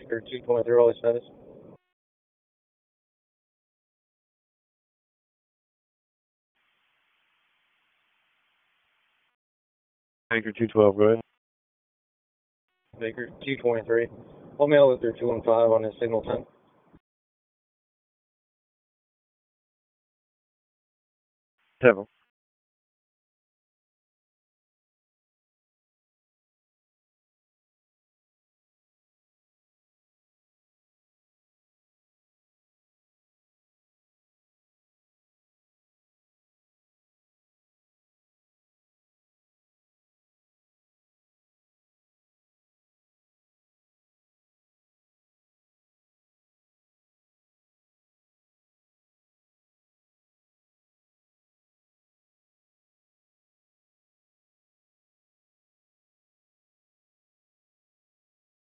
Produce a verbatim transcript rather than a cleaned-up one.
Anchor two twenty-three, all status. Anchor two twelve, go ahead. Anchor two twenty-three. I'll mail it through two one five on his signal time. Seven.